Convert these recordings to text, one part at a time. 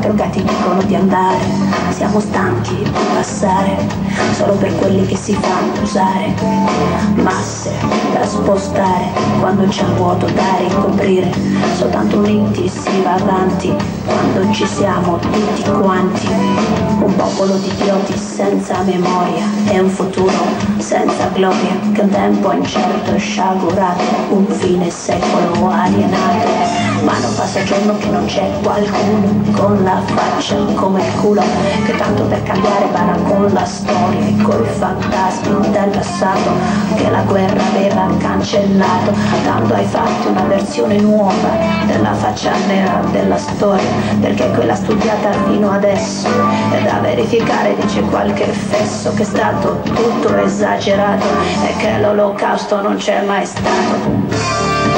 quattro gatti dicono di andare. Siamo stanchi di passare solo per quelli che si fanno usare. Masse da spostare quando c'è un vuoto da ricoprire. Soltanto uniti si va avanti quando ci siamo tutti quanti. Un popolo di idioti senza memoria e un futuro senza gloria, che un tempo incerto e sciagurato, un fine secolo alienato. Ma non passa giorno che non c'è qualcuno con la faccia come il culo, che tanto per cambiare barra con la storia e coi fantasmi del passato che la guerra aveva cancellato, dando ai fatti una versione nuova della faccia nera della storia, perché quella studiata fino adesso è da verificare, dice qualche fesso, che è stato tutto esagerato e che l'olocausto non c'è mai stato.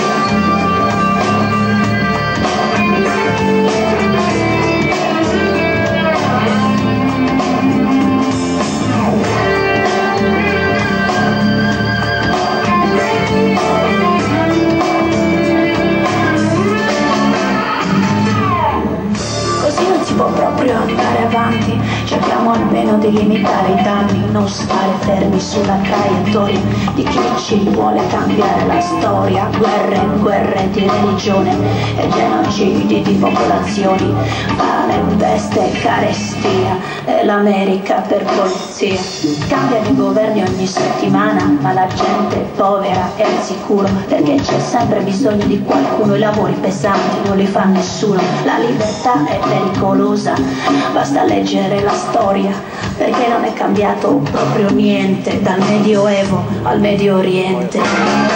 Può proprio andare avanti, cerchiamo almeno di limitare i danni, non stare fermi sulla traiettoria di chi ci vuole cambiare la storia. Guerre di religione e genocidi di popolazioni, fame, peste, carestia e l'America per polizia. Cambia di governi ogni settimana, ma la gente è povera e al sicuro, perché c'è sempre bisogno di qualcuno, i lavori pesanti non li fa nessuno. La libertà è pericolosa, basta leggere la storia, perché non è cambiato proprio niente dal Medioevo al Medio Oriente.